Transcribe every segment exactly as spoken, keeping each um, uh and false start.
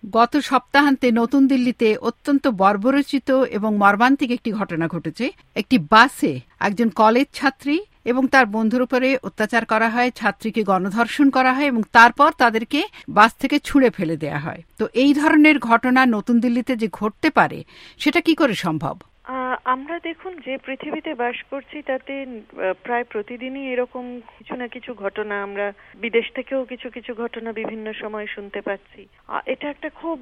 গত সপ্তাহান্তে নতুন দিল্লিতে অত্যন্ত বর্বরচিত এবং মর্মান্তিক একটি ঘটনা ঘটেছে। একটি বাসে একজন কলেজ ছাত্রী এবং তার বন্ধুর উপরে অত্যাচার করা হয়, ছাত্রীকে গণধর্ষণ করা হয় এবং তারপর তাদেরকে বাস থেকে ছুঁড়ে ফেলে দেয়া হয়। তো এই ধরনের ঘটনা নতুন দিল্লিতে যে ঘটতে পারে সেটা কি করে সম্ভব? আমরা দেখুন যে পৃথিবীতে বাস করছি তাতে প্রায় প্রতিদিনই এরকম কিছু না কিছু ঘটনা আমরা বিদেশ থেকেও কিছু কিছু ঘটনা বিভিন্ন সময় শুনতে পাচ্ছি। এটা একটা খুব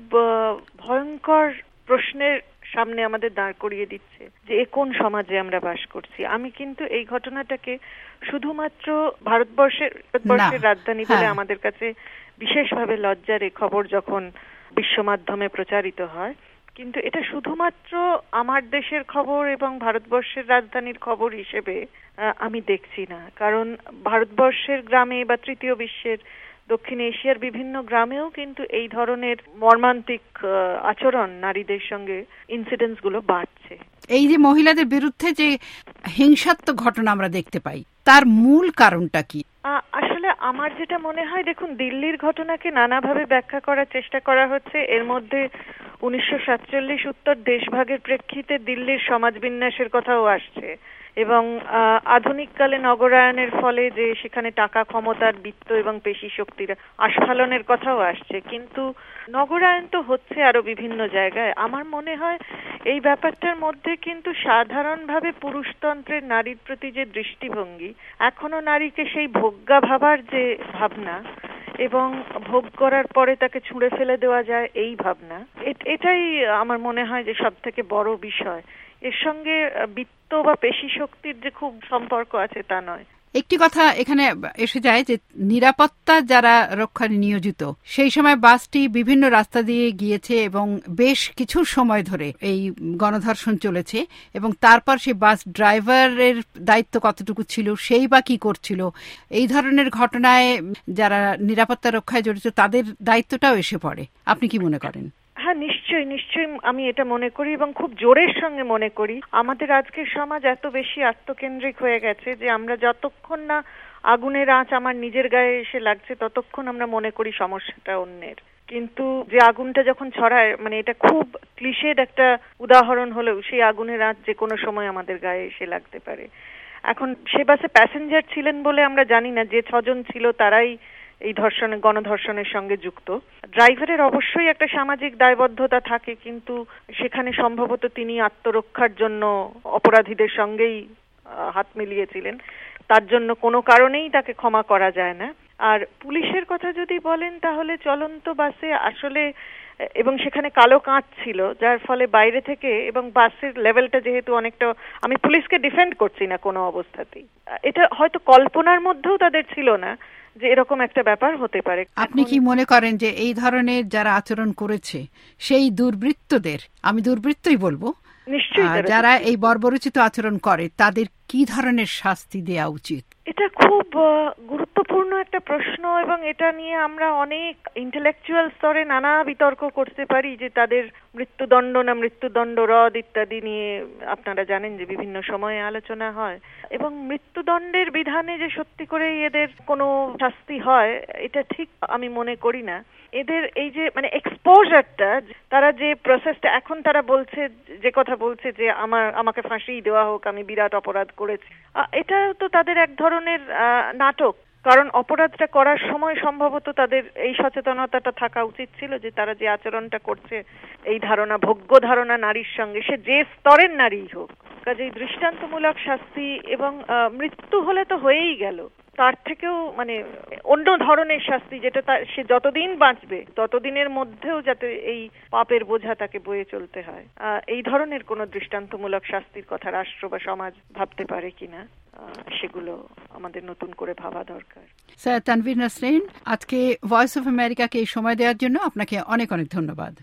ভয়ঙ্কর প্রশ্নের সামনে আমাদের দাঁড় করিয়ে দিচ্ছে যে এ কোন সমাজে আমরা বাস করছি। আমি কিন্তু এই ঘটনাটাকে শুধুমাত্র ভারতবর্ষের ভারতবর্ষের রাজধানী বলে আমাদের কাছে বিশেষভাবে লজ্জার এই খবর যখন বিশ্ব মাধ্যমে প্রচারিত হয়, কিন্তু এটা শুধুমাত্র আমার দেশের খবর এবং ভারতবর্ষের রাজধানীর খবর হিসেবে আমি দেখছি না। কারণ ভারতবর্ষের গ্রামে বা তৃতীয় বিশ্বের দক্ষিণ এশিয়ার বিভিন্ন গ্রামেও কিন্তু এই ধরনের মর্মান্তিক আচরণ নারীদের সঙ্গে ইনসিডেন্টস গুলো বাড়ছে। এই যে মহিলাদের বিরুদ্ধে যে হিংসাত্মক ঘটনা আমরা দেখতে পাই, তার মূল কারণটা কি? আসলে আমার যেটা মনে হয়, দেখুন দিল্লির ঘটনাকে নানাভাবে ব্যাখ্যা করার চেষ্টা করা হচ্ছে। এর মধ্যে উনিশশো সাতচল্লিশ উত্তর দেশভাগের প্রেক্ষিতে দিল্লির সমাজ বিন্যাসের কথাও আসছে এবং আধুনিককালে নগরায়নের ফলে যে সেখানে টাকা, ক্ষমতার, বিত্ত এবং পেশি শক্তির আস্ফালনের কথাও আসছে। কিন্তু নগরায়ন তো হচ্ছে আরো বিভিন্ন জায়গায়। আমার মনে হয় এই ব্যাপারটার মধ্যে কিন্তু সাধারণভাবে পুরুষতন্ত্রের নারীর প্রতি যে দৃষ্টিভঙ্গি, এখনো নারীকে সেই ভোগ্যা ভাবার যে ভাবনা এবং ভোগ করার পরে তাকে ছুঁড়ে ফেলে দেওয়া যায় এই ভাবনা, এটাই আমার মনে হয় যে সব থেকে বড় বিষয়। এর সঙ্গে বিত্ত বা পেশি শক্তির যে খুব সম্পর্ক আছে তা নয়। একটি কথা এখানে এসে যায় যে নিরাপত্তা যারা রক্ষায় নিয়োজিত, সেই সময় বাসটি বিভিন্ন রাস্তা দিয়ে গিয়েছে এবং বেশ কিছু সময় ধরে এই গণধর্ষণ চলেছে এবং তারপর সেই বাস ড্রাইভারের দায়িত্ব কতটুকু ছিল, সেই বা কি করছিল, এই ধরনের ঘটনায় যারা নিরাপত্তা রক্ষায় জড়িত তাদের দায়িত্বটাও এসে পড়ে। আপনি কি মনে করেন? হ্যাঁ, নিশ্চয়ই নিশ্চয়ই আমি এটা মনে করি এবং খুব জোরের সঙ্গে মনে করি। আমাদের আজকের সমাজ এত বেশি আত্মকেন্দ্রিক হয়ে গেছে যে আমরা যতক্ষণ না আগুনের আঁচ আমার নিজের গায়ে এসে লাগছে ততক্ষণ আমরা মনে করি সমস্যাটা অন্যের। কিন্তু যে আগুনটা যখন ছড়ায়, মানে এটা খুব ক্লিশেড একটা উদাহরণ হলেও সেই আগুনের আঁচ যে কোনো সময় আমাদের গায়ে এসে লাগতে পারে। এখন সে বাসে প্যাসেঞ্জার ছিলেন বলে আমরা জানি না যে ছজন ছিল তারাই এই ধর্ষণের গণধর্ষণের সঙ্গে যুক্ত। ড্রাইভারের অবশ্যই একটা সামাজিক দায়বদ্ধতা থাকে, কিন্তু সেখানে সম্ভবত তিনি আত্মরক্ষার জন্য অপরাধীদের সঙ্গেই হাত মিলিয়েছিলেন, তার জন্য কোনো কারণেই তাকে ক্ষমা করা যায় না। আর পুলিশের কথা যদি বলেন তাহলে চলন্ত বাসে আসলে, এবং সেখানে কালো কাঁচ ছিল যার ফলে বাইরে থেকে, এবং বাসের লেভেলটা যেহেতু অনেকটা, আমি পুলিশকে ডিফেন্ড করছি না কোনো অবস্থাতেই, এটা হয়তো কল্পনার মধ্যেও তাদের ছিল না যে এরকম একটা ব্যাপার হতে পারে। আপনি কি মনে করেন যে এই ধরনের যারা আচরণ করেছে সেই দুর্বৃত্তদের, আমি দুর্বৃত্তই বলবো, নিশ্চয়ই যারা এই বর্বরচিত আচরণ করে তাদের কি ধরনের শাস্তি দেওয়া উচিত? এটা খুব গুরুত্বপূর্ণ একটা প্রশ্ন এবং এটা নিয়ে আমরা অনেক ইন্টেলেকচুয়াল স্তরে নানা বিতর্ক করতে পারি যে তাদের মৃত্যুদণ্ড না মৃত্যুদণ্ড রদ ইত্যাদি নিয়ে আপনারা জানেন যে বিভিন্ন সময়ে আলোচনা হয়। এবং মৃত্যুদণ্ডের বিধানে যে সত্যি করে এদের কোনো শাস্তি হয় এটা ঠিক আমি মনে করি না। এদের এই যে মানে এক্সপোজারটা, তারা যে প্রসেসটা এখন তারা বলছে, যে কথা বলছে যে আমার আমাকে ফাঁসি দেওয়া হোক, আমি বিরাট অপরাধ করেছি, এটা তো তাদের এক ধরনের নাটক। কারণ অপরাধটা করার সময় সম্ভবত তাদের এই সচেতনতাটা থাকা উচিত ছিল যে তারা যে আচরণটা করছে, এই ধারণা, ভোগ্য ধারণা নারীর সঙ্গে, সে যে স্তরের নারী হোক, কাজেই দৃষ্টান্তমূলক শাস্তি। এবং মৃত্যু হলে তো হয়েই গেল, তার থেকেও মানে অন্য ধরনের শাস্তি, যেটা সে যতদিন বাঁচবে ততদিনের মধ্যেও যাতে এই পাপের বোঝা তাকে বয়ে চলতে হয়, এই ধরনের কোন দৃষ্টান্তমূলক শাস্তির কথা রাষ্ট্র বা সমাজ ভাবতে পারে কিনা, সেগুলো আমাদের নতুন করে ভাবা দরকার। স্যার তানভীর নাসরিন, আজকে ভয়েস অফ আমেরিকাকে এই সময় দেওয়ার জন্য আপনাকে অনেক অনেক ধন্যবাদ।